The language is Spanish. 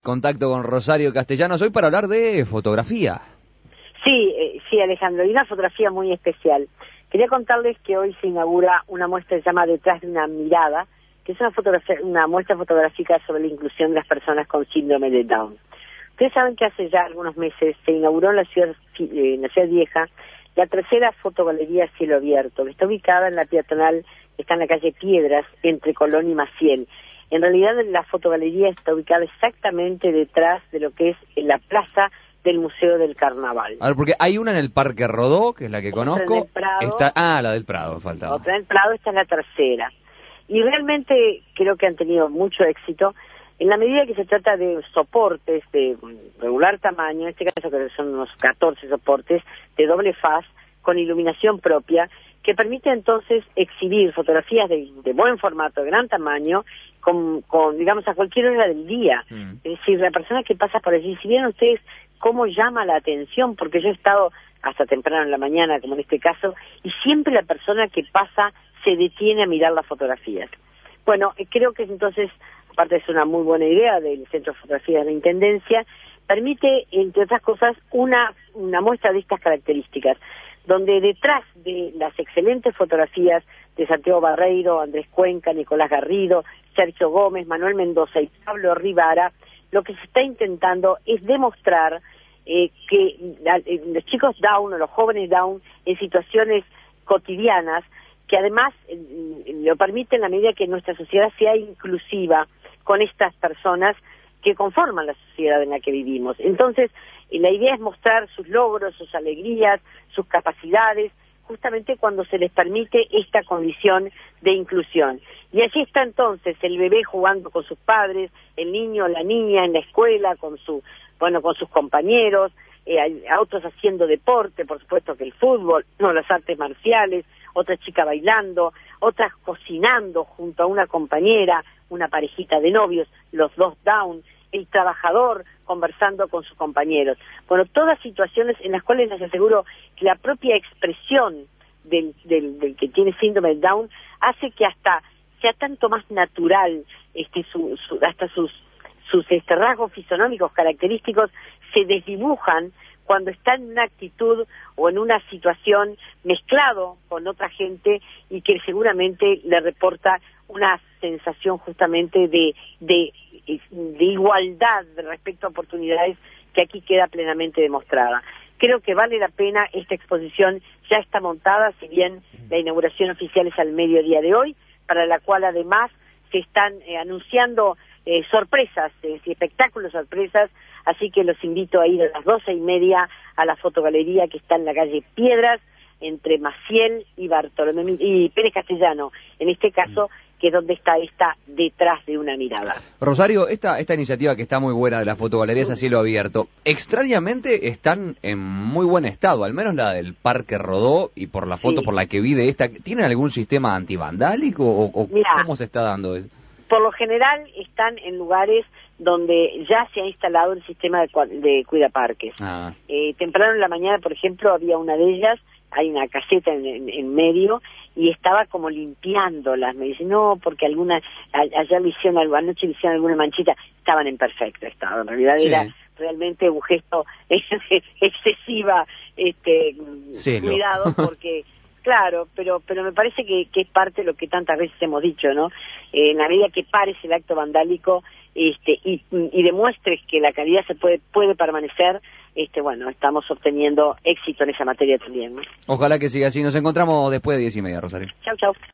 contacto con Rosario Castellanos hoy para hablar de fotografía. Sí, Alejandro, y una fotografía muy especial. Quería contarles que hoy se inaugura una muestra que se llama Detrás de una mirada, que es una muestra fotográfica sobre la inclusión de las personas con síndrome de Down. Ustedes saben que hace ya algunos meses se inauguró en la ciudad vieja la tercera fotogalería a cielo abierto, que está ubicada en la peatonal, que está en la calle Piedras, entre Colón y Maciel. En realidad la fotogalería está ubicada exactamente detrás de lo que es la plaza del Museo del Carnaval. A ver, porque hay una en el Parque Rodó, que es la que conozco. En el Prado, la del Prado, faltaba. Otra en el Prado, esta es la tercera. Y realmente creo que han tenido mucho éxito en la medida que se trata de soportes de regular tamaño, en este caso que son unos 14 soportes de doble faz con iluminación propia, que permite entonces exhibir fotografías de buen formato, de gran tamaño, con digamos a cualquier hora del día. Es decir, la persona que pasa por allí, si vieron ustedes cómo llama la atención, porque yo he estado hasta temprano en la mañana, como en este caso, y siempre la persona que pasa se detiene a mirar las fotografías. Bueno, creo que entonces, aparte es una muy buena idea del Centro de Fotografía de la Intendencia, permite, entre otras cosas, una muestra de estas características, donde detrás de las excelentes fotografías de Santiago Barreiro, Andrés Cuenca, Nicolás Garrido, Sergio Gómez, Manuel Mendoza y Pablo Rivara, lo que se está intentando es demostrar que los chicos Down o los jóvenes Down en situaciones cotidianas, que además lo permite en la medida que nuestra sociedad sea inclusiva con estas personas que conforman la sociedad en la que vivimos. Entonces, la idea es mostrar sus logros, sus alegrías, sus capacidades, justamente cuando se les permite esta condición de inclusión. Y allí está entonces el bebé jugando con sus padres, el niño o la niña en la escuela con sus compañeros, otros haciendo deporte, por supuesto que el fútbol, no, las artes marciales, otra chica bailando, otras cocinando junto a una compañera, una parejita de novios, los dos Down, el trabajador conversando con sus compañeros. Bueno, todas situaciones en las cuales les aseguro que la propia expresión del que tiene síndrome de Down hace que hasta sea tanto más natural, hasta sus rasgos fisonómicos característicos se desdibujan cuando está en una actitud o en una situación mezclado con otra gente y que seguramente le reporta una sensación justamente de igualdad respecto a oportunidades que aquí queda plenamente demostrada. Creo que vale la pena, esta exposición ya está montada, si bien la inauguración oficial es al mediodía de hoy, para la cual además se están anunciando sorpresas, espectáculos sorpresas, así que los invito a ir a las 12:30 a la fotogalería que está en la calle Piedras, entre Maciel y Bartolomé y Pérez Castellano, en este caso, que es donde está esta Detrás de una mirada. Rosario, esta iniciativa que está muy buena de las fotogalerías a cielo abierto, extrañamente están en muy buen estado, al menos la del Parque Rodó, y por la foto por la que vi de esta, ¿tienen algún sistema antivandálico o Mirá, cómo se está dando eso? Por lo general están en lugares donde ya se ha instalado el sistema de cuidaparques. Temprano en la mañana, por ejemplo, había una de ellas, hay una caseta en medio, y estaba como limpiándolas. Me dice, no, porque ayer le hicieron algo, anoche le hicieron alguna manchita. Estaban en perfecto estado. En realidad era realmente un gesto excesiva cuidado, porque claro, pero me parece que es parte de lo que tantas veces hemos dicho, ¿no? En la medida que pares el acto vandálico y demuestres que la calidad puede permanecer, bueno, estamos obteniendo éxito en esa materia también, ¿no? Ojalá que siga así. Nos encontramos después de 10:30, Rosario. Chau, chau.